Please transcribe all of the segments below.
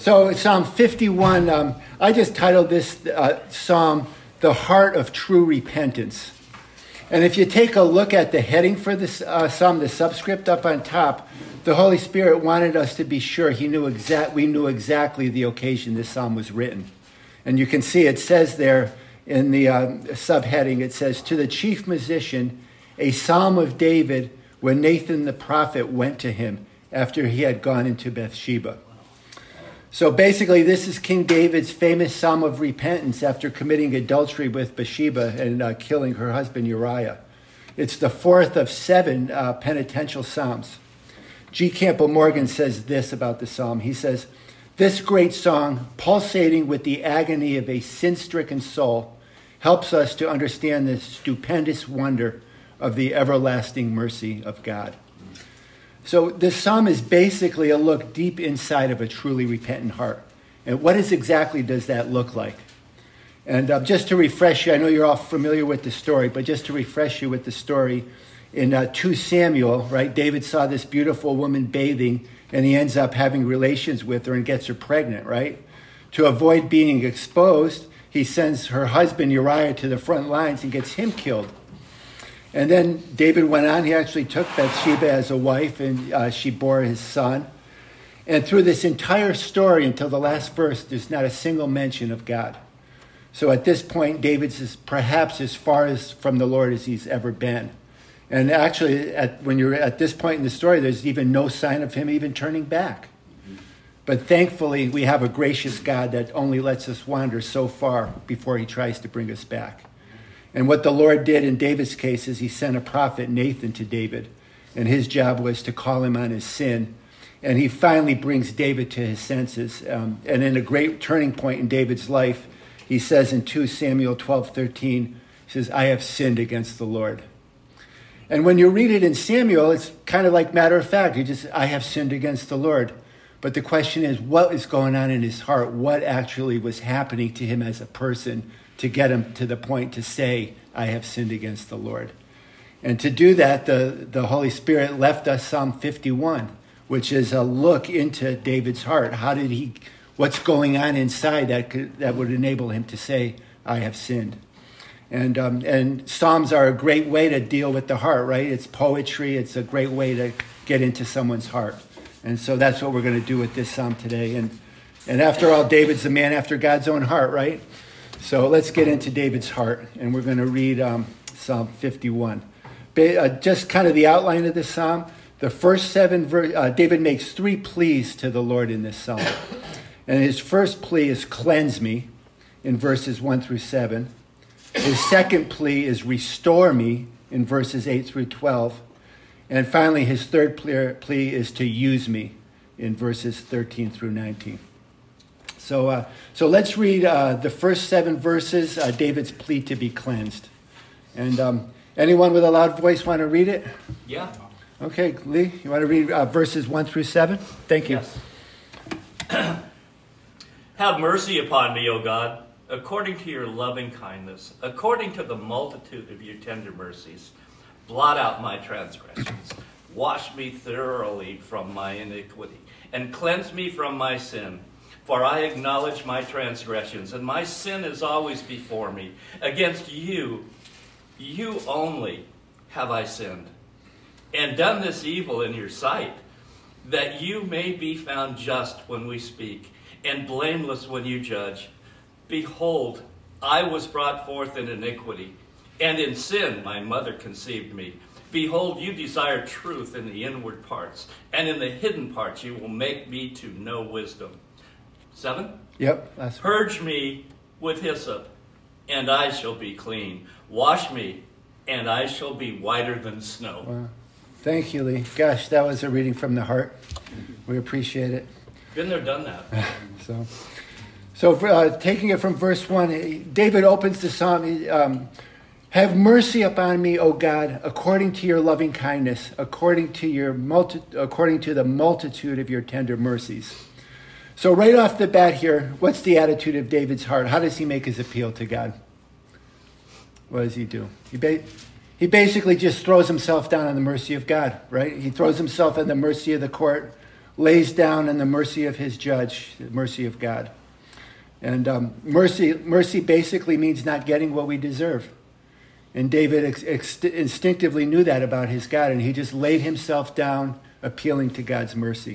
So Psalm 51, I just titled this psalm, The Heart of True Repentance. And if you take a look at the heading for this psalm, the subscript up on top, the Holy Spirit wanted us to be sure we knew exactly the occasion this psalm was written. And you can see it says there in the subheading, it says, to the chief musician, a psalm of David when Nathan the prophet went to him after he had gone into Bathsheba. So basically, this is King David's famous psalm of repentance after committing adultery with Bathsheba and killing her husband Uriah. It's the fourth of 7 penitential psalms. G. Campbell Morgan says this about the psalm. He says, this great song, pulsating with the agony of a sin-stricken soul, helps us to understand the stupendous wonder of the everlasting mercy of God. So this psalm is basically a look deep inside of a truly repentant heart. And what exactly does that look like? And just to refresh you, I know you're all familiar with the story, but just to refresh you with the story, in 2 Samuel, right, David saw this beautiful woman bathing, and he ends up having relations with her and gets her pregnant, right? To avoid being exposed, he sends her husband Uriah to the front lines and gets him killed. And then David went on. He actually took Bathsheba as a wife, and she bore his son. And through this entire story, until the last verse, there's not a single mention of God. So at this point, David's perhaps as far as from the Lord as he's ever been. And actually, when you're at this point in the story, there's even no sign of him even turning back. But thankfully, we have a gracious God that only lets us wander so far before he tries to bring us back. And what the Lord did in David's case is he sent a prophet, Nathan, to David. And his job was to call him on his sin. And he finally brings David to his senses. And in a great turning point in David's life, he says in 2 Samuel 12:13, he says, I have sinned against the Lord. And when you read it in Samuel, it's kind of like matter of fact. I have sinned against the Lord. But the question is, what is going on in his heart? What actually was happening to him as a person to get him to the point to say, I have sinned against the Lord? And to do that, the Holy Spirit left us Psalm 51, which is a look into David's heart. What's going on inside that would enable him to say, I have sinned? And Psalms are a great way to deal with the heart, right? It's poetry. It's a great way to get into someone's heart. And so that's what we're going to do with this Psalm today. And after all, David's a man after God's own heart, right? So let's get into David's heart, and we're going to read Psalm 51. Just kind of the outline of this psalm. The first 7 verses, David makes 3 pleas to the Lord in this psalm. And his first plea is cleanse me in verses 1 through 7. His second plea is restore me in verses 8 through 12. And finally, his third plea is to use me in verses 13 through 19. So let's read the first 7 verses, David's plea to be cleansed. And anyone with a loud voice want to read it? Yeah. Okay, Lee, you want to read verses 1 through 7? Thank you. Yes. Have mercy upon me, O God, according to your loving kindness, according to the multitude of your tender mercies. Blot out my transgressions. Wash me thoroughly from my iniquity, and cleanse me from my sin. For I acknowledge my transgressions, and my sin is always before me. Against you, you only have I sinned, and done this evil in your sight, that you may be found just when we speak, and blameless when you judge. Behold, I was brought forth in iniquity, and in sin my mother conceived me. Behold, you desire truth in the inward parts, and in the hidden parts you will make me to know wisdom. 7? Yep. Purge me with hyssop, and I shall be clean. Wash me, and I shall be whiter than snow. Wow. Thank you, Lee. Gosh, that was a reading from the heart. We appreciate it. Been there, done that. So taking it from verse 1, David opens the psalm. Have mercy upon me, O God, according to your loving kindness, according to the multitude of your tender mercies. So right off the bat here, what's the attitude of David's heart? How does he make his appeal to God? What does he do? He basically just throws himself down on the mercy of God, right? He throws himself on the mercy of the court lays down in the mercy of his judge, the mercy of God. And mercy basically means not getting what we deserve. And David instinctively knew that about his God, and he just laid himself down, appealing to God's mercy.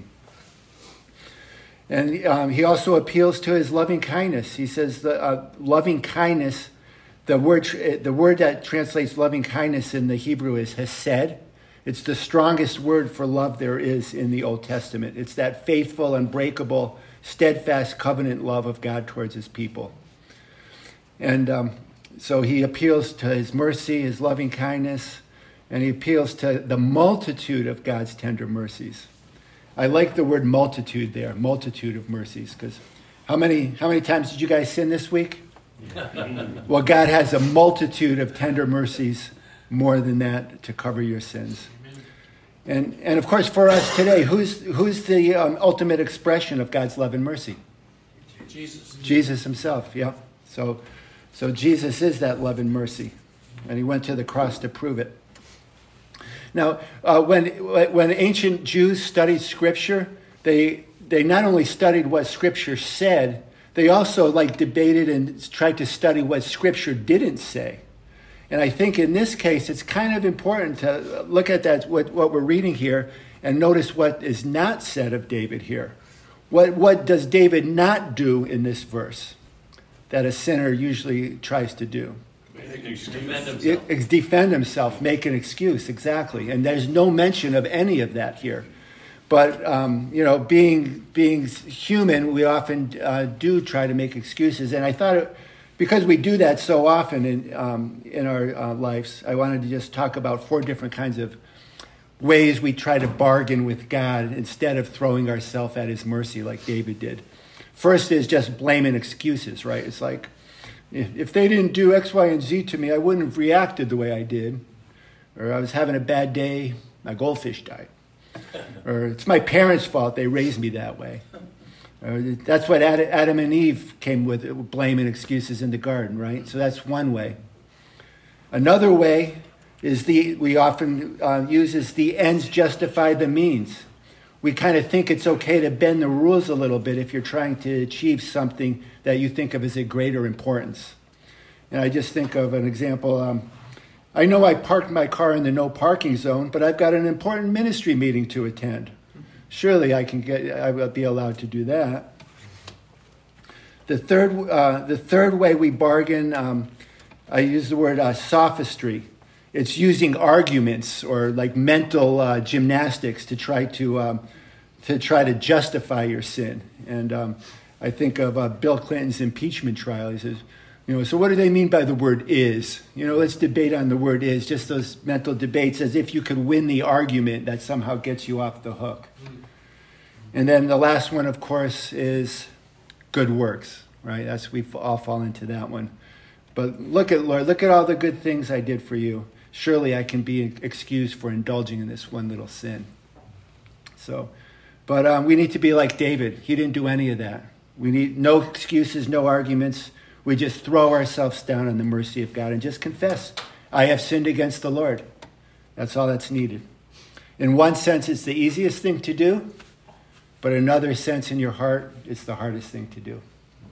And he also appeals to his loving kindness. He says loving kindness, the word that translates loving kindness in the Hebrew is hesed. It's the strongest word for love there is in the Old Testament. It's that faithful, unbreakable, steadfast covenant love of God towards his people. And so he appeals to his mercy, his loving kindness, and he appeals to the multitude of God's tender mercies. I like the word multitude there, multitude of mercies, because how many times did you guys sin this week? Well, God has a multitude of tender mercies, more than that, to cover your sins. And of course, for us today, who's the ultimate expression of God's love and mercy? Jesus himself, yeah. So Jesus is that love and mercy, and he went to the cross to prove it. Now, when ancient Jews studied Scripture, they not only studied what Scripture said, they also debated and tried to study what Scripture didn't say. And I think in this case, it's kind of important to look at that, what we're reading here, and notice what is not said of David here. What does David not do in this verse that a sinner usually tries to do? Defend himself, make an excuse, exactly. And there's no mention of any of that here. But, being human, we often do try to make excuses. And I thought, because we do that so often in our lives, I wanted to just talk about 4 different kinds of ways we try to bargain with God instead of throwing ourselves at his mercy like David did. First is just blame and excuses, right? It's like, if they didn't do X, Y, and Z to me, I wouldn't have reacted the way I did. Or I was having a bad day, my goldfish died. Or it's my parents' fault, they raised me that way. That's what Adam and Eve came with, blame and excuses in the garden, right? So that's one way. Another way is we often use is the ends justify the means. We kind of think it's okay to bend the rules a little bit if you're trying to achieve something that you think of as a greater importance. And I just think of an example. I know I parked my car in the no parking zone, but I've got an important ministry meeting to attend. Surely I will be allowed to do that. The third way we bargain, I use the word sophistry. It's using arguments or mental gymnastics to try to justify your sin. And I think of Bill Clinton's impeachment trial. He says, so what do they mean by the word is? Let's debate on the word is, just those mental debates as if you could win the argument that somehow gets you off the hook. And then the last one, of course, is good works, right? We all fall into that one. But look at all the good things I did for you. Surely I can be excused for indulging in this one little sin. But we need to be like David. He didn't do any of that. We need no excuses, no arguments. We just throw ourselves down on the mercy of God and just confess, I have sinned against the Lord. That's all that's needed. In one sense, it's the easiest thing to do, but in another sense, in your heart, it's the hardest thing to do.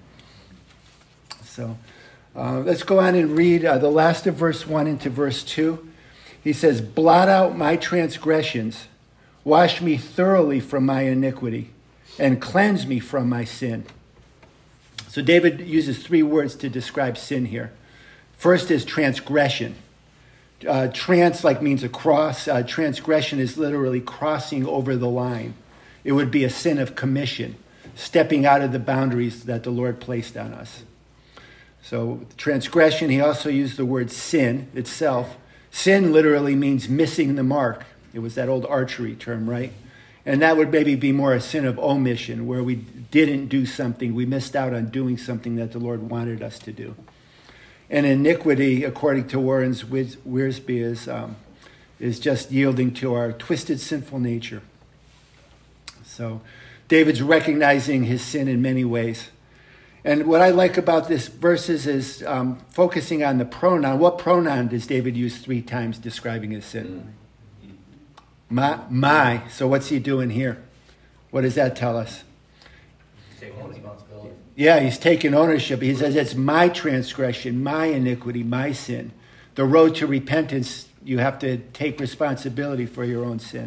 So let's go on and read the last of verse 1 into verse 2. He says, blot out my transgressions, wash me thoroughly from my iniquity, and cleanse me from my sin. So David uses 3 words to describe sin here. First is transgression. Trans means across. Transgression is literally crossing over the line. It would be a sin of commission, stepping out of the boundaries that the Lord placed on us. So transgression, he also used the word sin itself. Sin literally means missing the mark. It was that old archery term, right? And that would maybe be more a sin of omission, where we didn't do something, we missed out on doing something that the Lord wanted us to do. And iniquity, according to Warren Wiersbe, is just yielding to our twisted, sinful nature. So David's recognizing his sin in many ways. And what I like about this verses is focusing on the pronoun. What pronoun does David use 3 times describing his sin? My. So what's he doing here? What does that tell us? Taking responsibility. Yeah, he's taking ownership. He says, it's my transgression, my iniquity, my sin. The road to repentance, you have to take responsibility for your own sin.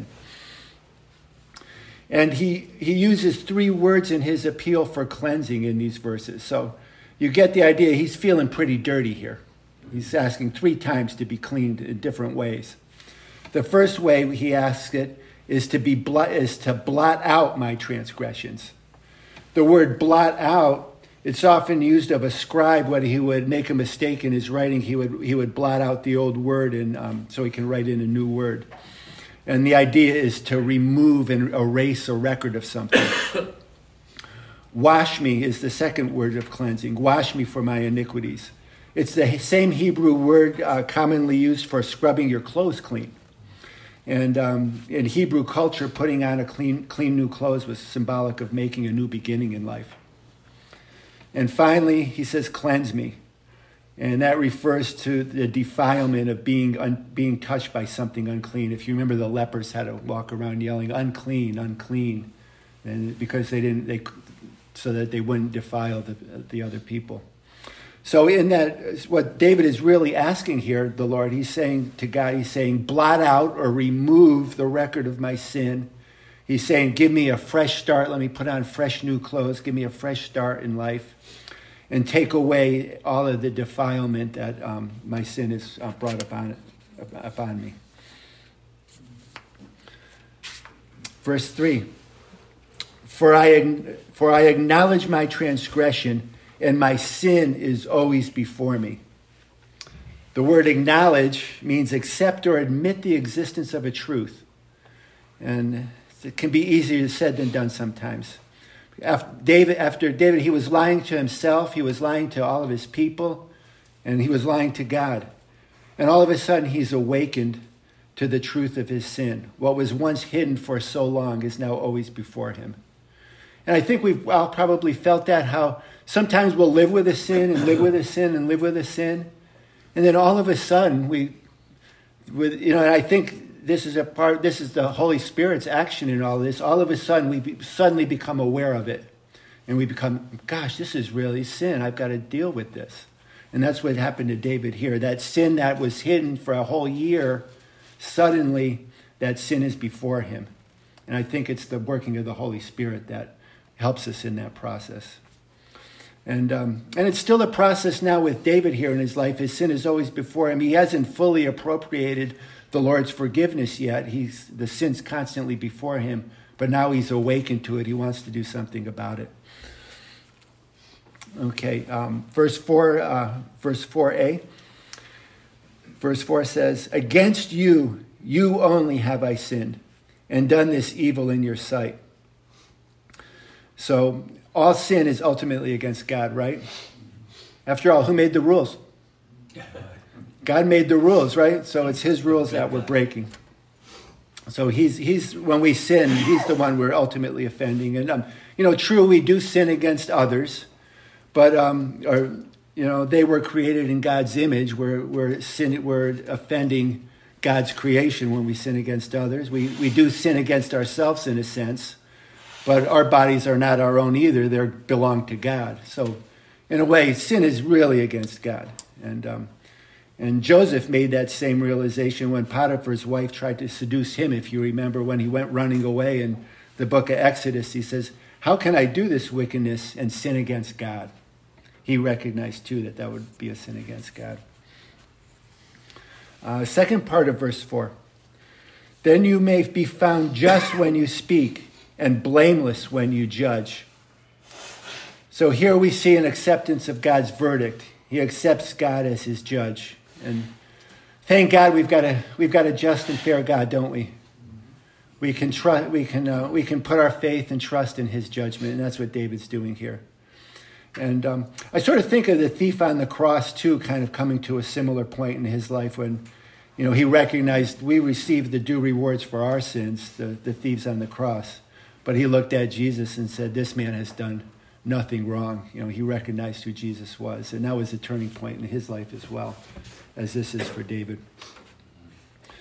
And he uses 3 words in his appeal for cleansing in these verses. So you get the idea. He's feeling pretty dirty here. He's asking 3 times to be cleaned in different ways. The first way he asks it is to blot out my transgressions. The word blot out, it's often used of a scribe when he would make a mistake in his writing. He would blot out the old word and so he can write in a new word. And the idea is to remove and erase a record of something. Wash me is the second word of cleansing. Wash me for my iniquities. It's the same Hebrew word commonly used for scrubbing your clothes clean. And in Hebrew culture, putting on a clean new clothes was symbolic of making a new beginning in life. And finally, he says, cleanse me. And that refers to the defilement of being touched by something unclean. If you remember, the lepers had to walk around yelling, unclean, unclean, and because so that they wouldn't defile the other people. So in that, what David is really asking here, the Lord, he's saying to God, he's saying, blot out or remove the record of my sin. He's saying, give me a fresh start. Let me put on fresh new clothes. Give me a fresh start in life. And take away all of the defilement that my sin has brought upon me. Verse 3, For I acknowledge my transgression, and my sin is always before me. The word acknowledge means accept or admit the existence of a truth. And it can be easier said than done sometimes. After David, he was lying to himself, he was lying to all of his people, and he was lying to God. And all of a sudden, he's awakened to the truth of his sin. What was once hidden for so long is now always before him. And I think we've all probably felt that, how sometimes we'll live with a sin and live with a sin and live with a sin. And then all of a sudden, and I think this is the Holy Spirit's action in all this. All of a sudden, we suddenly become aware of it. And we become, gosh, this is really sin. I've got to deal with this. And that's what happened to David here. That sin that was hidden for a whole year, suddenly that sin is before him. And I think it's the working of the Holy Spirit that helps us in that process. And it's still a process now with David here in his life. His sin is always before him. He hasn't fully appropriated the Lord's forgiveness yet. The sin's constantly before him, but now he's awakened to it. He wants to do something about it. Okay, verse 4a. Verse 4 says, against you only have I sinned, and done this evil in your sight. So all sin is ultimately against God, right? After all, who made the rules? God made the rules, right? So it's his rules that we're breaking. So he's when we sin, he's the one we're ultimately offending. And true, we do sin against others, but they were created in God's image. We're offending God's creation when we sin against others. We do sin against ourselves in a sense, but our bodies are not our own either. They belong to God. So in a way, sin is really against God. And Joseph made that same realization when Potiphar's wife tried to seduce him, if you remember, when he went running away in the book of Exodus. He says, how can I do this wickedness and sin against God? He recognized, too, that would be a sin against God. Second part of verse 4. Then you may be found just when you speak and blameless when you judge. So here we see an acceptance of God's verdict. He accepts God as his judge. And thank God we've got a just and fair God, don't we? We can put our faith and trust in his judgment, and that's what David's doing here. And I sort of think of the thief on the cross too, kind of coming to a similar point in his life when, he recognized we received the due rewards for our sins, the thieves on the cross. But he looked at Jesus and said, this man has done nothing wrong. He recognized who Jesus was. And that was a turning point in his life as well, as this is for David.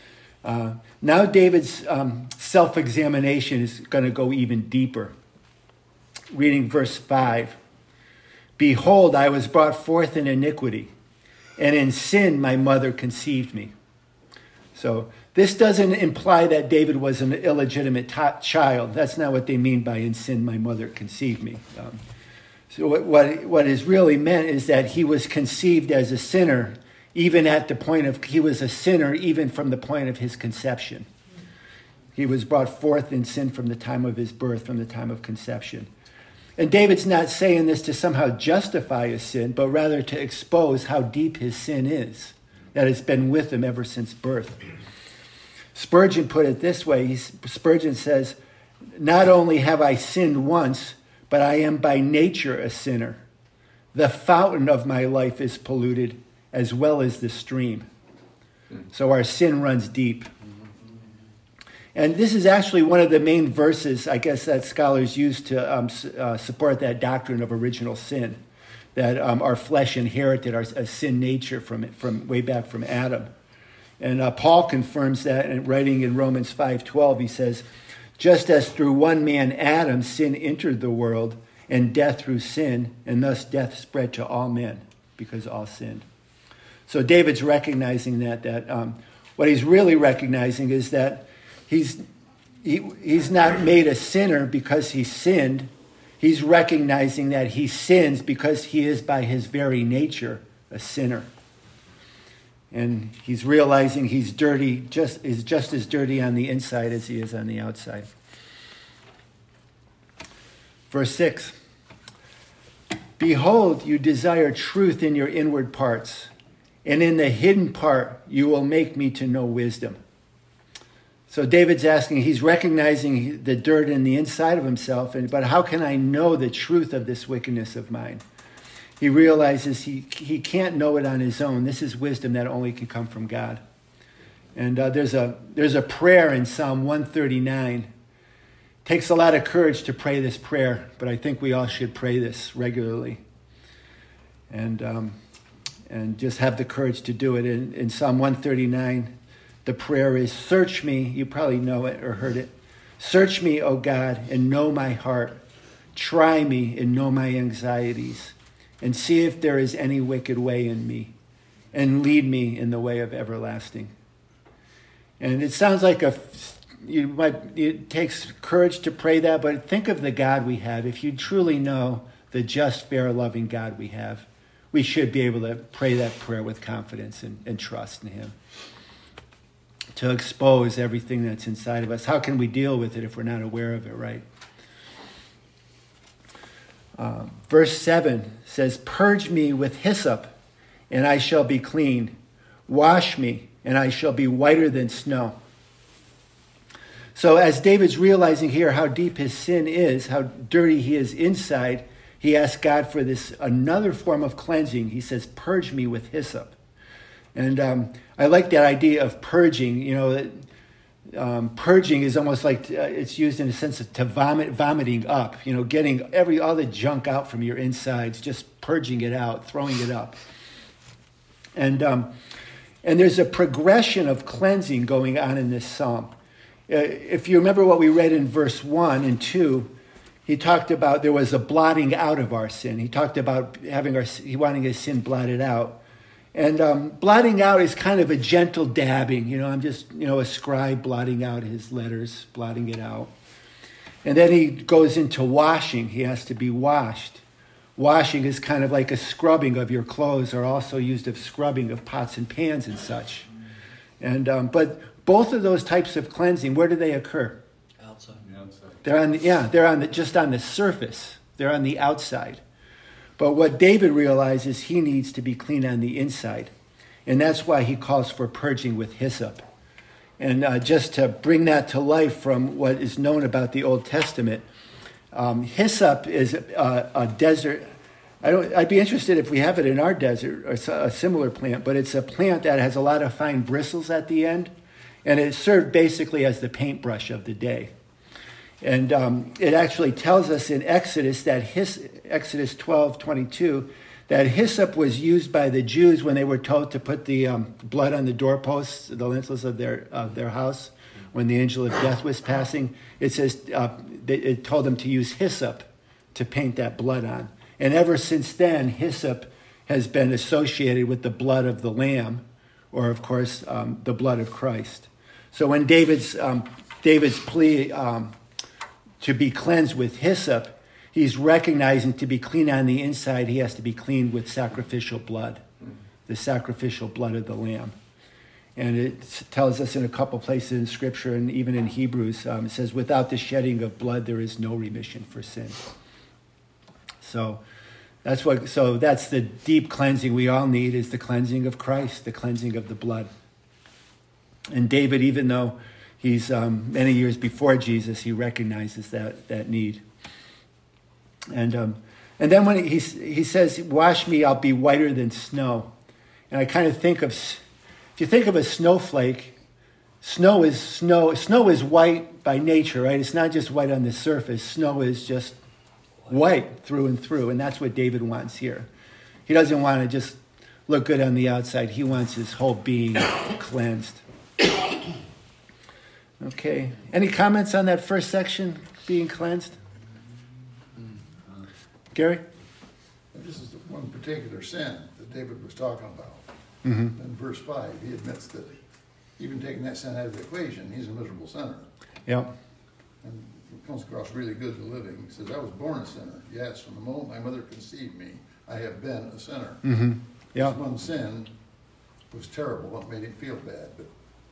Now David's self-examination is going to go even deeper. Reading verse 5. Behold, I was brought forth in iniquity, and in sin my mother conceived me. So this doesn't imply that David was an illegitimate child. That's not what they mean by in sin my mother conceived me. So what is really meant is that he was conceived as a sinner, even at the point of, he was a sinner even from the point of his conception. He was brought forth in sin from the time of his birth, from the time of conception. And David's not saying this to somehow justify his sin, but rather to expose how deep his sin is, that it's been with him ever since birth. Spurgeon put it this way. Spurgeon says, not only have I sinned once, but I am by nature a sinner. The fountain of my life is polluted as well as the stream. So our sin runs deep. And this is actually one of the main verses, I guess, that scholars use to support that doctrine of original sin, that our flesh inherited a sin nature from way back from Adam. And Paul confirms that in writing in Romans 5:12. He says, just as through one man, Adam, sin entered the world, and death through sin, and thus death spread to all men, because all sinned. So David's recognizing that what he's really recognizing is that he's not made a sinner because he sinned. He's recognizing that he sins because he is by his very nature a sinner. And he's realizing he's dirty, is just as dirty on the inside as he is on the outside. Verse 6. Behold, you desire truth in your inward parts, and in the hidden part you will make me to know wisdom. So David's asking, he's recognizing the dirt in the inside of himself, but how can I know the truth of this wickedness of mine? He realizes he can't know it on his own. This is wisdom that only can come from God. And there's a prayer in Psalm 139. It takes a lot of courage to pray this prayer, but I think we all should pray this regularly. And just have the courage to do it. In Psalm 139, the prayer is, search me, you probably know it or heard it. Search me, O God, and know my heart. Try me and know my anxieties, and see if there is any wicked way in me, and lead me in the way of everlasting. And it sounds like it takes courage to pray that, but think of the God we have. If you truly know the just, fair, loving God we have, we should be able to pray that prayer with confidence and trust in him, to expose everything that's inside of us. How can we deal with it if we're not aware of it, right? Verse 7 says, purge me with hyssop, and I shall be clean. Wash me, and I shall be whiter than snow. So as David's realizing here how deep his sin is, how dirty he is inside, he asks God for this another form of cleansing. He says, purge me with hyssop. And I like that idea of purging. You know, purging is almost like it's used in a sense of vomiting up. You know, getting all the junk out from your insides, just purging it out, throwing it up. And there's a progression of cleansing going on in this psalm. If you remember what we read in verse 1 and 2, he talked about there was a blotting out of our sin. He talked about wanting his sin blotted out. And blotting out is kind of a gentle dabbing. You know, I'm just, a scribe blotting out his letters, blotting it out. And then he goes into washing. He has to be washed. Washing is kind of like a scrubbing of your clothes, or also used of scrubbing of pots and pans and such. And but both of those types of cleansing, where do they occur? Outside. They're just on the surface. They're on the outside. But what David realizes, he needs to be clean on the inside. And that's why he calls for purging with hyssop. And just to bring that to life from what is known about the Old Testament, hyssop is a desert. I'd be interested if we have it in our desert, or a similar plant, but it's a plant that has a lot of fine bristles at the end. And it served basically as the paintbrush of the day. And it actually tells us in Exodus, Exodus 12:22, that hyssop was used by the Jews when they were told to put the blood on the doorposts, the lintels of their house, when the angel of death was passing. It says it told them to use hyssop to paint that blood on. And ever since then, hyssop has been associated with the blood of the Lamb, or of course, the blood of Christ. So when David's plea to be cleansed with hyssop, he's recognizing to be clean on the inside, he has to be cleaned with sacrificial blood, the sacrificial blood of the Lamb. And it tells us in a couple places in Scripture, and even in Hebrews, it says, without the shedding of blood, there is no remission for sin. So that's the deep cleansing we all need, is the cleansing of Christ, the cleansing of the blood. And David, even though he's many years before Jesus, he recognizes that need. And then when he says, wash me, I'll be whiter than snow. And I kind of think of, if you think of a snowflake, snow is white by nature, right? It's not just white on the surface. Snow is just white through and through. And that's what David wants here. He doesn't want to just look good on the outside. He wants his whole being cleansed. Okay. Any comments on that first section, being cleansed? Gary? This is the one particular sin that David was talking about. Mm-hmm. In verse 5, he admits that even taking that sin out of the equation, he's a miserable sinner. Yep. And it comes across really good in the living. He says, I was born a sinner. Yes, from the moment my mother conceived me, I have been a sinner. Mm-hmm. Yep. This one sin was terrible. What made him feel bad, but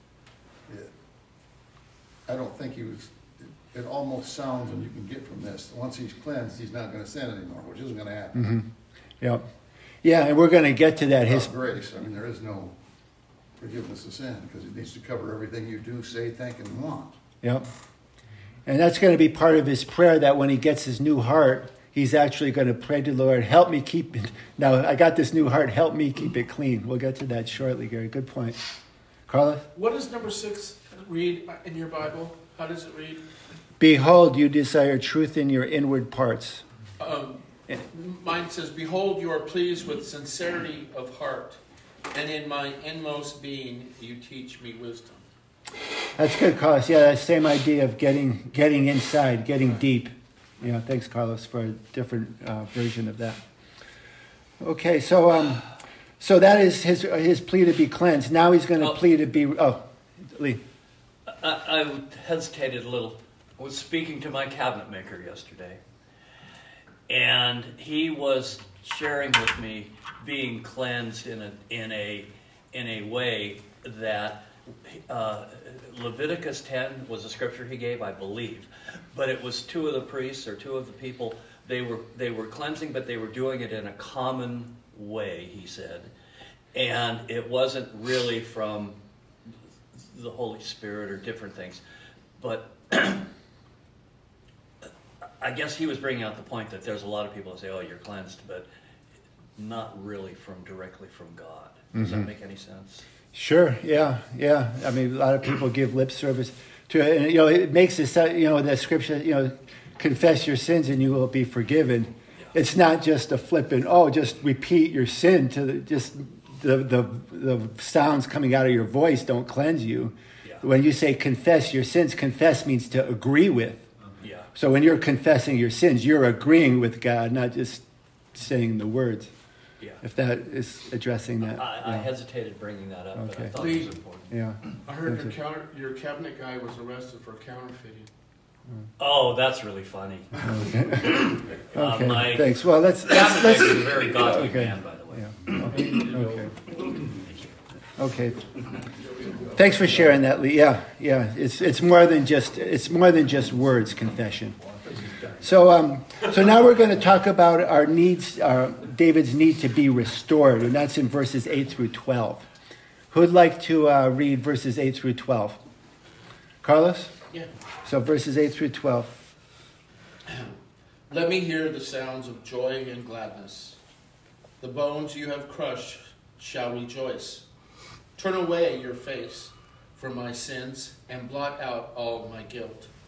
I don't think he was. It almost sounds, and you can get from this, once he's cleansed, he's not going to sin anymore, which isn't going to happen. Mm-hmm. Yep. Yeah, and we're going to get to that. Without grace, I mean, there is no forgiveness of sin, because it needs to cover everything you do, say, think, and want. Yep. And that's going to be part of his prayer, that when he gets his new heart, he's actually going to pray to the Lord, help me keep it. Now, I got this new heart, help me keep it clean. We'll get to that shortly, Gary. Good point. Carla? What does number 6 read in your Bible? How does it read? Behold, you desire truth in your inward parts. Mine says, behold, you are pleased with sincerity of heart, and in my inmost being you teach me wisdom. That's good, Carlos. Yeah, that same idea of getting inside, getting deep. Yeah, thanks, Carlos, for a different version of that. Okay, so that is his plea to be cleansed. Now he's going to plea to be... Oh, Lee. I hesitated a little. I was speaking to my cabinet maker yesterday, and he was sharing with me being cleansed in a way that Leviticus 10 was a scripture he gave, I believe, but it was 2 of the priests or 2 of the people. They were cleansing, but they were doing it in a common way, he said, and it wasn't really from the Holy Spirit or different things, but I guess he was bringing out the point that there's a lot of people that say, oh, you're cleansed, but not really directly from God. Does that make any sense? Sure, yeah. I mean, a lot of people give lip service to it, and, it makes it, that scripture, confess your sins and you will be forgiven. Yeah. It's not just a flippant, just repeat your sin to the sounds coming out of your voice don't cleanse you. Yeah. When you say confess your sins, confess means to agree with. Yeah. So when you're confessing your sins, you're agreeing with God, not just saying the words. Yeah. If that is addressing that. I hesitated bringing that up, okay. But I thought it was important. Yeah. I heard your cabinet guy was arrested for counterfeiting. Oh, that's really funny. Okay. Okay. Thanks. Well, let's a very godly man, by the way. Yeah. Okay. Thanks for sharing that, Lee. Yeah. It's more than just words, confession. So now we're going to talk about our needs, David's need to be restored, and that's in verses 8 through 12. Who'd like to read verses 8 through 12? Carlos? Yeah. So verses 8 through 12. Let me hear the sounds of joy and gladness. The bones you have crushed shall rejoice. Turn away your face from my sins and blot out all my guilt. A clean heart create for me, O God, and a right spirit within me. Renew a steadfast spirit within me. Create in me a clean heart, O God, and renew a right spirit within me. O God,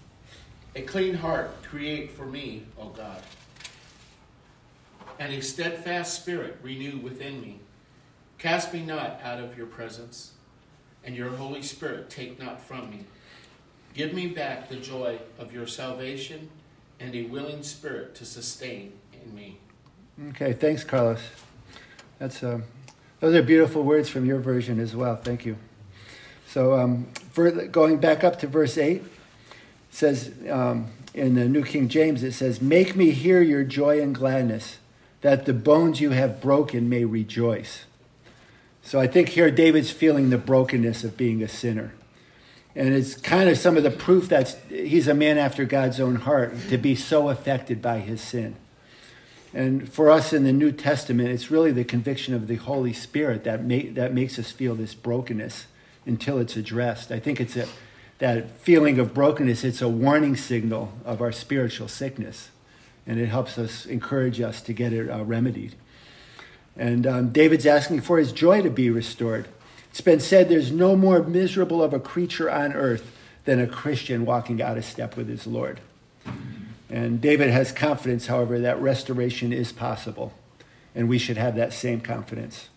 and a steadfast spirit renew within me. Cast me not out of your presence, and your Holy Spirit take not from me. Give me back the joy of your salvation and a willing spirit to sustain in me. Okay, thanks, Carlos. Those are beautiful words from your version as well. Thank you. So going back up to verse 8, it says in the New King James, it says, "Make me hear your joy and gladness, that the bones you have broken may rejoice." So I think here David's feeling the brokenness of being a sinner. And it's kind of some of the proof that he's a man after God's own heart, to be so affected by his sin. And for us in the New Testament, it's really the conviction of the Holy Spirit that makes us feel this brokenness until it's addressed. I think it's that feeling of brokenness, it's a warning signal of our spiritual sickness. And it helps us, encourage us to get it remedied. And David's asking for his joy to be restored. It's been said there's no more miserable of a creature on earth than a Christian walking out of step with his Lord. And David has confidence, however, that restoration is possible. And we should have that same confidence.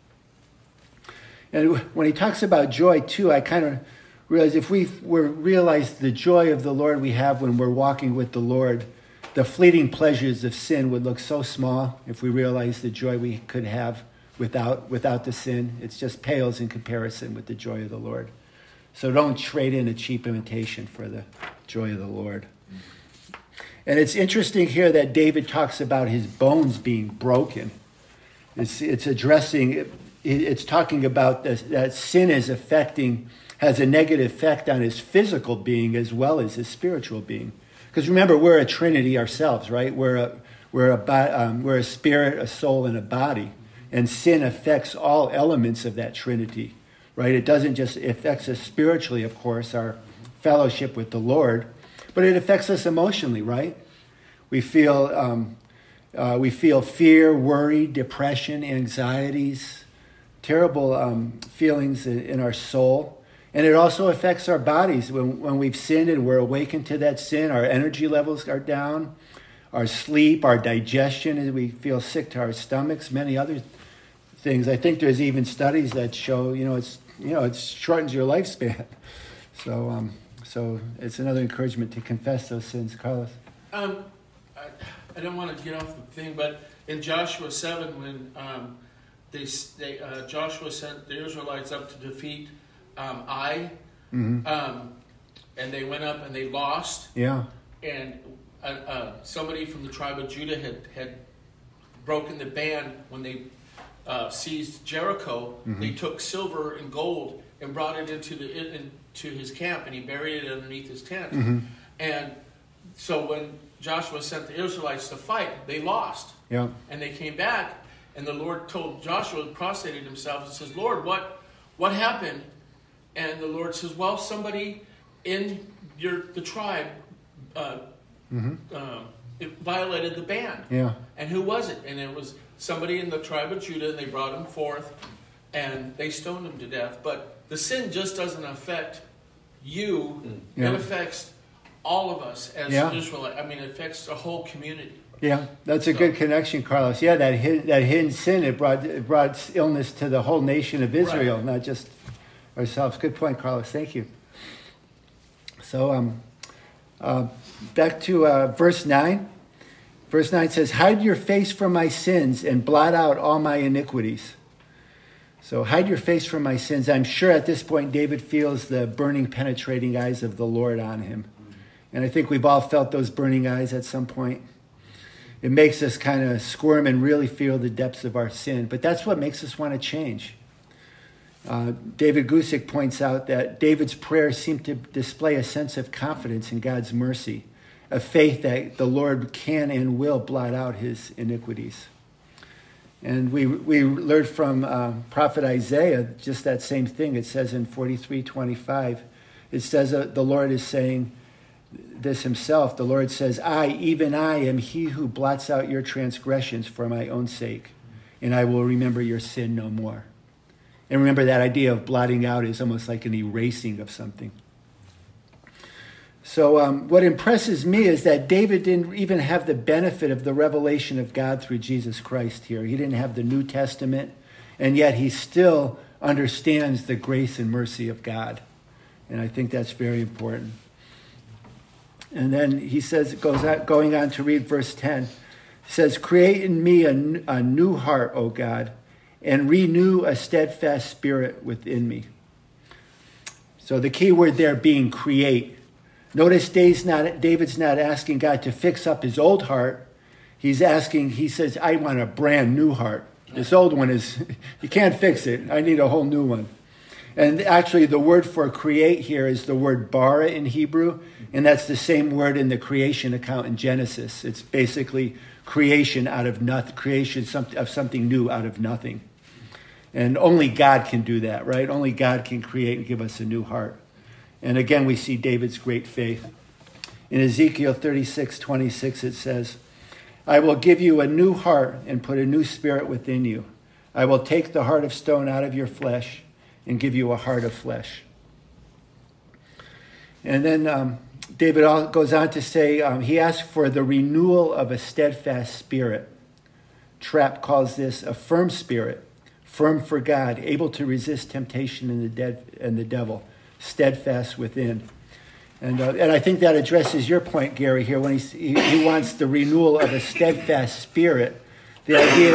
And when he talks about joy, too, I kind of realize if we realize the joy of the Lord we have when we're walking with the Lord, the fleeting pleasures of sin would look so small if we realize the joy we could have without the sin. It just pales in comparison with the joy of the Lord. So don't trade in a cheap imitation for the joy of the Lord. And it's interesting here that David talks about his bones being broken. It's addressing, it's talking about that sin has a negative effect on his physical being as well as his spiritual being. Because remember, we're a trinity ourselves, right? We're a spirit, a soul, and a body. And sin affects all elements of that trinity, right? It doesn't just affect us spiritually, of course, our fellowship with the Lord, but it affects us emotionally, right? We feel fear, worry, depression, anxieties, terrible feelings in our soul. And it also affects our bodies. When we've sinned and we're awakened to that sin, our energy levels are down, our sleep, our digestion, and we feel sick to our stomachs, many other things. I think there's even studies that show, it shortens your lifespan. So it's another encouragement to confess those sins. Carlos? I don't want to get off the thing, but in Joshua 7, when Joshua sent the Israelites up to defeat Ai, and they went up and they lost. Yeah. And somebody from the tribe of Judah had broken the band when they seized Jericho. They took silver and gold and brought it into his camp, and he buried it underneath his tent. And so when Joshua sent the Israelites to fight, they lost. Yeah. And they came back, and the Lord told Joshua, prostrated himself, and says, "Lord, what happened?" And the Lord says, "Well, somebody in the tribe it violated the ban." Yeah. And who was it? And it was somebody in the tribe of Judah, and they brought him forth, and they stoned him to death. But the sin just doesn't affect you. Yeah. It affects all of us as Yeah. Israelites. I mean, it affects the whole community. Yeah, that's a good connection, Carlos. Yeah, that hidden sin, it brought illness to the whole nation of Israel, Right. not just ourselves. Good point, Carlos. Thank you. So back to verse 9. Verse 9 says, "Hide your face from my sins and blot out all my iniquities." So hide your face from my sins. I'm sure at this point David feels the burning, penetrating eyes of the Lord on him. And I think we've all felt those burning eyes at some point. It makes us kind of squirm and really feel the depths of our sin. But that's what makes us want to change. David Gusick points out that David's prayers seem to display a sense of confidence in God's mercy, a faith that the Lord can and will blot out his iniquities. And we learned from prophet Isaiah just that same thing. It says in 43:25, it says the Lord is saying this himself. The Lord says, "I, even I, am he who blots out your transgressions for my own sake, and I will remember your sin no more." And remember, that idea of blotting out is almost like an erasing of something. So what impresses me is that David didn't even have the benefit of the revelation of God through Jesus Christ here. He didn't have the New Testament, and yet he still understands the grace and mercy of God. And I think that's very important. And then he says, going on to read verse 10, he says, create in me a new heart, O God, and renew a steadfast spirit within me. So the key word there being create. Notice David's not asking God to fix up his old heart. He says, I want a brand new heart. This old one you can't fix it. I need a whole new one. And actually the word for create here is the word bara in Hebrew, and that's the same word in the creation account in Genesis. It's basically creation out of nothing, creation of something new out of nothing. And only God can do that, right? Only God can create and give us a new heart. And again, we see David's great faith. In Ezekiel 36:26, it says, I will give you a new heart and put a new spirit within you. I will take the heart of stone out of your flesh and give you a heart of flesh. And then David goes on to say, he asked for the renewal of a steadfast spirit. Trapp calls this a firm spirit, firm for God, able to resist temptation and the devil, steadfast within. And I think that addresses your point, Gary, here when he wants the renewal of a steadfast spirit. The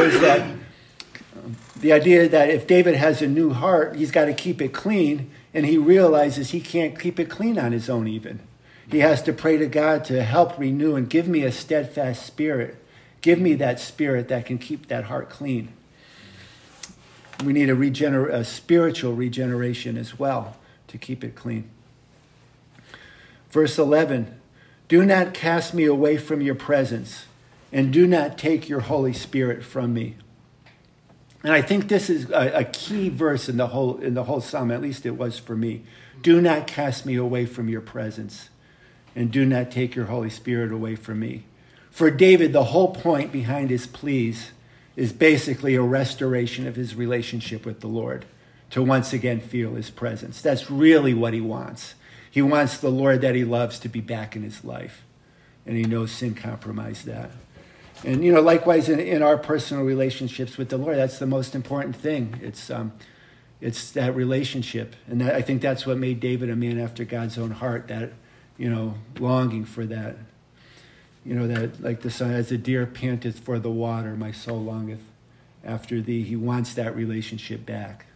idea that if David has a new heart, he's got to keep it clean, and he realizes he can't keep it clean on his own even. He has to pray to God to help renew and give me a steadfast spirit. Give me that spirit that can keep that heart clean. We need a spiritual regeneration as well to keep it clean. Verse 11, do not cast me away from your presence, and do not take your Holy Spirit from me. And I think this is a key verse in the whole psalm, at least it was for me. Do not cast me away from your presence, and do not take your Holy Spirit away from me. For David, the whole point behind his pleas is basically a restoration of his relationship with the Lord, to once again feel his presence. That's really what he wants. He wants the Lord that he loves to be back in his life. And he knows sin compromised that. And, likewise in our personal relationships with the Lord, that's the most important thing. It's that relationship. And I think that's what made David a man after God's own heart, that, longing for that. That like the son, as the deer panteth for the water, my soul longeth after thee. He wants that relationship back.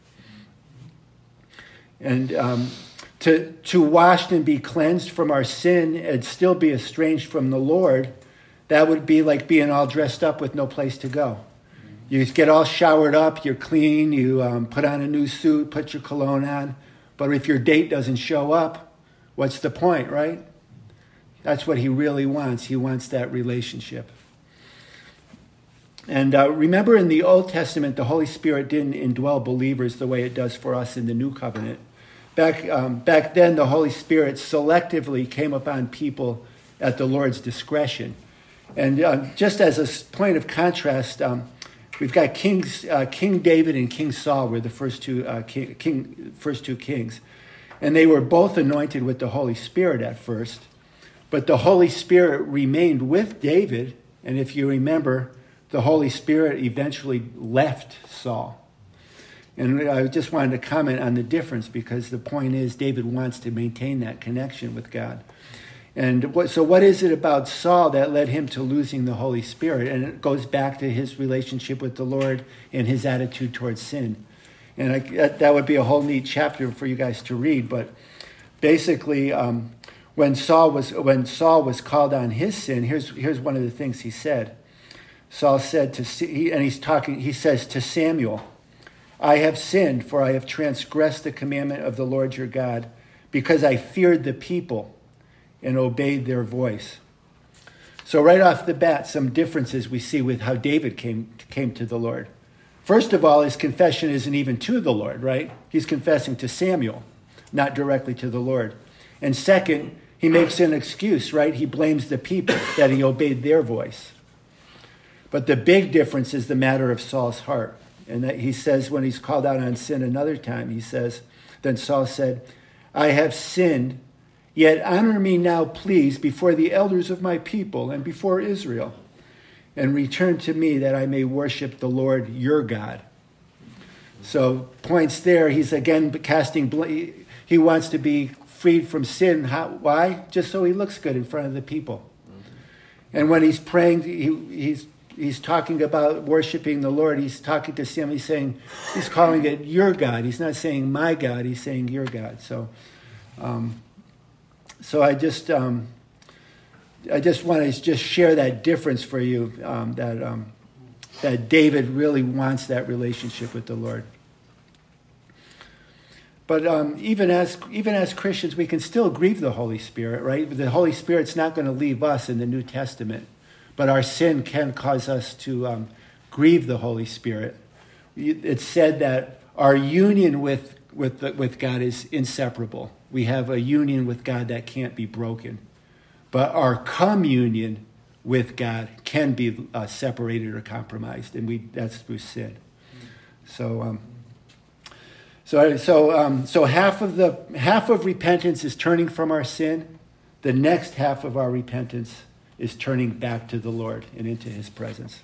And to wash and be cleansed from our sin and still be estranged from the Lord, that would be like being all dressed up with no place to go. You get all showered up, you're clean, you put on a new suit, put your cologne on, but if your date doesn't show up, what's the point, right? That's what he really wants. He wants that relationship. And remember, in the Old Testament, the Holy Spirit didn't indwell believers the way it does for us in the New Covenant. Back then, the Holy Spirit selectively came upon people at the Lord's discretion. And just as a point of contrast, we've got King David and King Saul were the first two kings. And they were both anointed with the Holy Spirit at first. But the Holy Spirit remained with David. And if you remember, the Holy Spirit eventually left Saul. And I just wanted to comment on the difference, because the point is David wants to maintain that connection with God. And so what is it about Saul that led him to losing the Holy Spirit? And it goes back to his relationship with the Lord and his attitude towards sin. And that would be a whole neat chapter for you guys to read. But basically, when Saul was called on his sin, here's one of the things he said. Saul said he says to Samuel, I have sinned, for I have transgressed the commandment of the Lord your God, because I feared the people and obeyed their voice. So right off the bat, some differences we see with how David came to the Lord. First of all, his confession isn't even to the Lord, right? He's confessing to Samuel, not directly to the Lord. And second, he makes an excuse, right? He blames the people that he obeyed their voice. But the big difference is the matter of Saul's heart. And that he says, when he's called out on sin another time, he says, then Saul said, I have sinned Yet honor me now, please, before the elders of my people and before Israel, and return to me that I may worship the Lord your God. So points there, he's again casting blame. He wants to be freed from sin. Why? Just so he looks good in front of the people. And when he's praying, he's talking about worshiping the Lord. He's talking to Sam. He's calling it your God. He's not saying my God. He's saying your God. So I just want to just share that difference for you, that David really wants that relationship with the Lord. But even as Christians, we can still grieve the Holy Spirit, right? The Holy Spirit's not going to leave us in the New Testament, but our sin can cause us to grieve the Holy Spirit. It's said that our union with God is inseparable. We have a union with God that can't be broken. But our communion with God can be separated or compromised, and that's through sin. So half of repentance is turning from our sin. The next half of our repentance is turning back to the Lord and into his presence.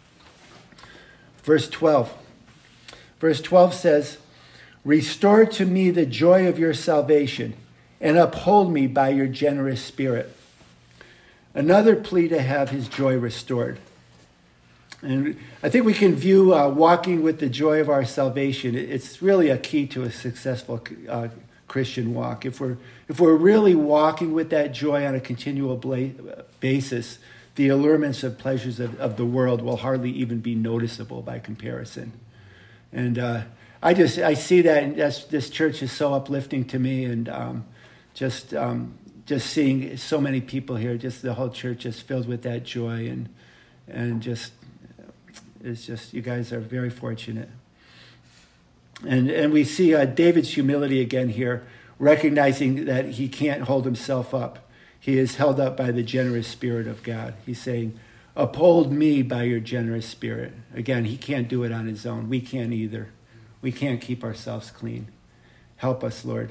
Verse 12. Verse 12 says, "Restore to me the joy of your salvation and uphold me by your generous spirit." Another plea to have his joy restored. And I think we can view walking with the joy of our salvation. It's really a key to a successful Christian walk. If we're really walking with that joy on a continual basis, the allurements of pleasures of the world will hardly even be noticeable by comparison. And I see that, and this church is so uplifting to me, and just seeing so many people here, just the whole church just filled with that joy, and it's just, you guys are very fortunate. And we see David's humility again here, recognizing that he can't hold himself up. He is held up by the generous spirit of God. He's saying, uphold me by your generous spirit. Again, he can't do it on his own. We can't either. We can't keep ourselves clean. Help us, Lord.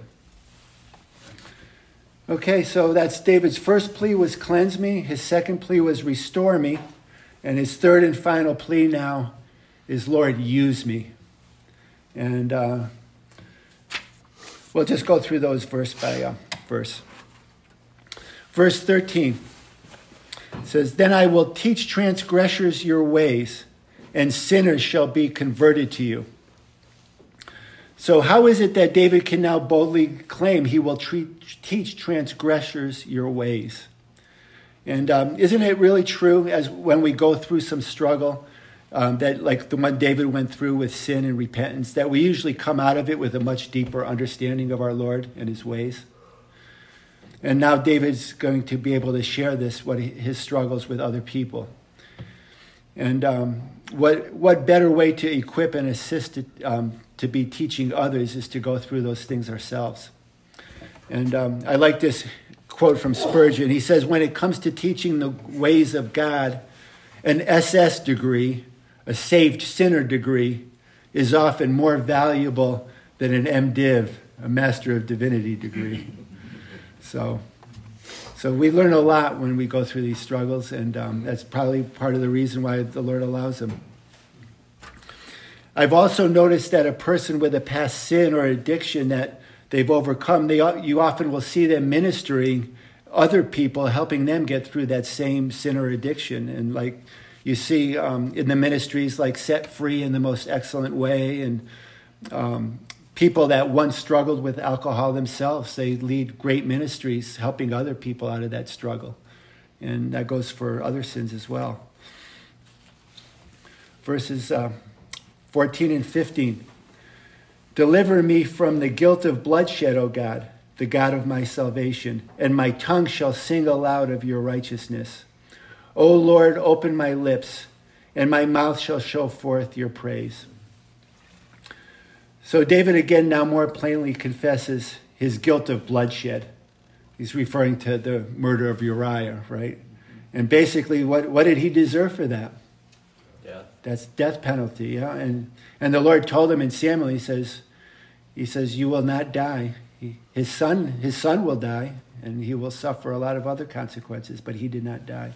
Okay, so that's David's first plea was cleanse me. His second plea was restore me. And his third and final plea now is, Lord, use me. And we'll just go through those verse by verse. Verse 13 says, "Then I will teach transgressors your ways, and sinners shall be converted to you." So how is it that David can now boldly claim he will teach transgressors your ways? And isn't it really true, as when we go through some struggle, that like the one David went through with sin and repentance, that we usually come out of it with a much deeper understanding of our Lord and his ways? And now David's going to be able to share his struggles with other people. And what better way to equip and assist to be teaching others is to go through those things ourselves. And I like this quote from Spurgeon. He says, when it comes to teaching the ways of God, an SS degree, a saved sinner degree, is often more valuable than an MDiv, a Master of Divinity degree. So we learn a lot when we go through these struggles, and that's probably part of the reason why the Lord allows them. I've also noticed that a person with a past sin or addiction that they've overcome, you often will see them ministering other people, helping them get through that same sin or addiction. And like you see in the ministries like Set Free in the Most Excellent Way, and people that once struggled with alcohol themselves, they lead great ministries helping other people out of that struggle. And that goes for other sins as well. Verses 14 and 15. "Deliver me from the guilt of bloodshed, O God, the God of my salvation, and my tongue shall sing aloud of your righteousness. O Lord, open my lips, and my mouth shall show forth your praise." So David again now more plainly confesses his guilt of bloodshed. He's referring to the murder of Uriah, right? And basically, what did he deserve for that? Death. That's death penalty, yeah. And the Lord told him in Samuel, he says, "You will not die." His son will die, and he will suffer a lot of other consequences, but he did not die.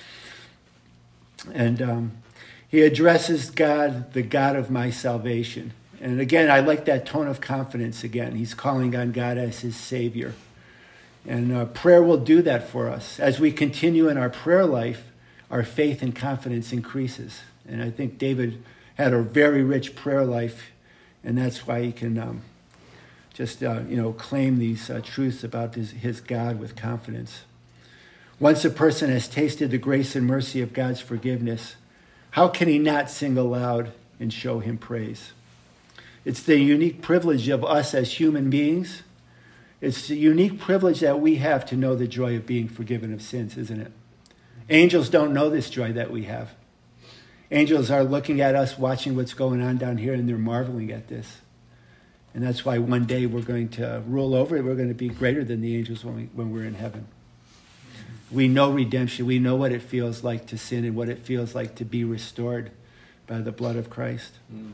And he addresses God, the God of my salvation. And again, I like that tone of confidence again. He's calling on God as his Savior. And prayer will do that for us. As we continue in our prayer life, our faith and confidence increases. And I think David had a very rich prayer life, and that's why he can claim these truths about his God with confidence. Once a person has tasted the grace and mercy of God's forgiveness, how can he not sing aloud and show him praise? It's the unique privilege of us as human beings. It's the unique privilege that we have to know the joy of being forgiven of sins, isn't it? Angels don't know this joy that we have. Angels are looking at us, watching what's going on down here, and they're marveling at this. And that's why one day we're going to rule over it. We're going to be greater than the angels when we're in heaven. We know redemption. We know what it feels like to sin and what it feels like to be restored by the blood of Christ.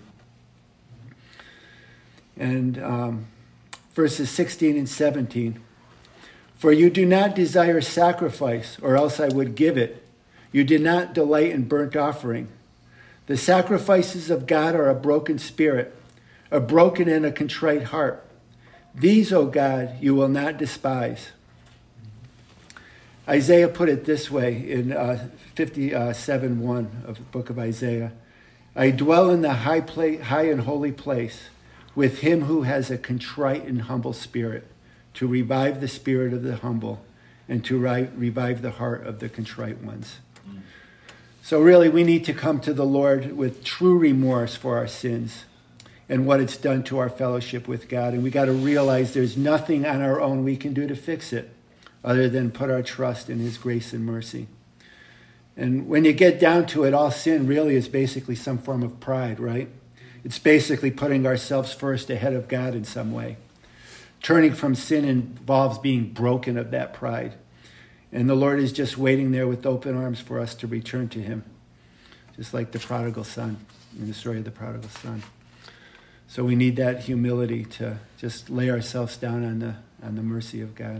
And verses 16 and 17. For you do not desire sacrifice, or else I would give it. You did not delight in burnt offering. The sacrifices of God are a broken spirit, a broken and a contrite heart. These, O God, you will not despise. Isaiah put it this way in 57:1 of the book of Isaiah. I dwell in the high and holy place with him who has a contrite and humble spirit, to revive the spirit of the humble and to revive the heart of the contrite ones. So really, we need to come to the Lord with true remorse for our sins and what it's done to our fellowship with God. And we got to realize there's nothing on our own we can do to fix it other than put our trust in his grace and mercy. And when you get down to it, all sin really is basically some form of pride, right? It's basically putting ourselves first ahead of God in some way. Turning from sin involves being broken of that pride. And the Lord is just waiting there with open arms for us to return to him, just like the prodigal son, in the story of the prodigal son. So we need that humility to just lay ourselves down on the mercy of God.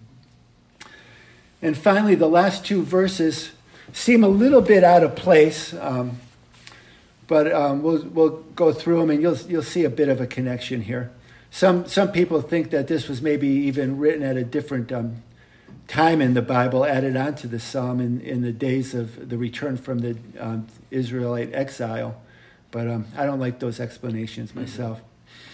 And finally, the last two verses seem a little bit out of place, but we'll go through them, and you'll see a bit of a connection here. Some people think that this was maybe even written at a different time in the Bible, added onto the psalm in the days of the return from the Israelite exile. But I don't like those explanations myself.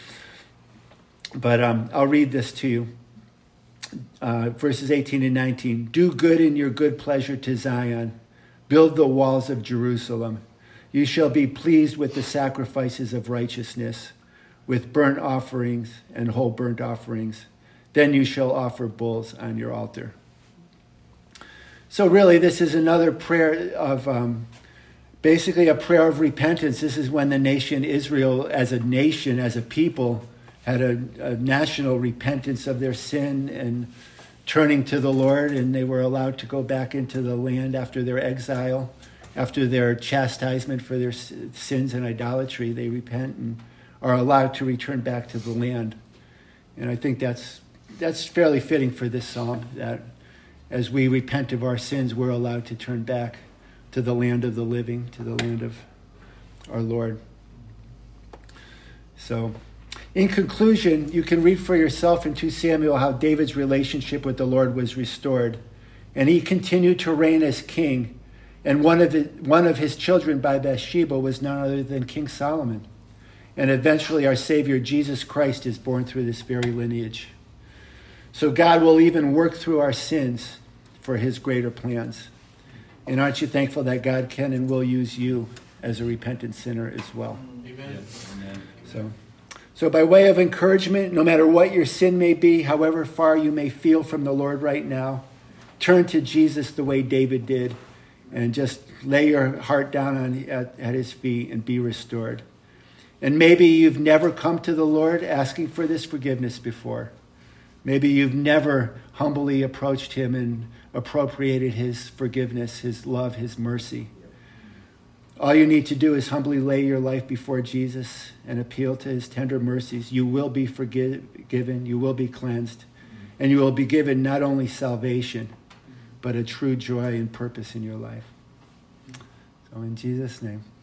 But I'll read this to you. Verses 18 and 19. Do good in your good pleasure to Zion. Build the walls of Jerusalem. You shall be pleased with the sacrifices of righteousness, with burnt offerings and whole burnt offerings. Then you shall offer bulls on your altar. So really, this is another prayer of, basically a prayer of repentance. This is when the nation Israel, as a nation, as a people, had a national repentance of their sin and turning to the Lord, and they were allowed to go back into the land after their exile, after their chastisement for their sins and idolatry. They repent and are allowed to return back to the land. And I think that's fairly fitting for this psalm, that as we repent of our sins, we're allowed to turn back to the land of the living, to the land of our Lord. So, in conclusion, you can read for yourself in 2 Samuel how David's relationship with the Lord was restored, and he continued to reign as king. And one of his children by Bathsheba was none other than King Solomon. And eventually our Savior, Jesus Christ, is born through this very lineage. So God will even work through our sins for his greater plans. And aren't you thankful that God can and will use you as a repentant sinner as well? Amen. Amen. So by way of encouragement, no matter what your sin may be, however far you may feel from the Lord right now, turn to Jesus the way David did and just lay your heart down at his feet and be restored. And maybe you've never come to the Lord asking for this forgiveness before. Maybe you've never humbly approached him and appropriated his forgiveness, his love, his mercy. All you need to do is humbly lay your life before Jesus and appeal to his tender mercies. You will be forgiven, you will be cleansed, and you will be given not only salvation, but a true joy and purpose in your life. So in Jesus' name.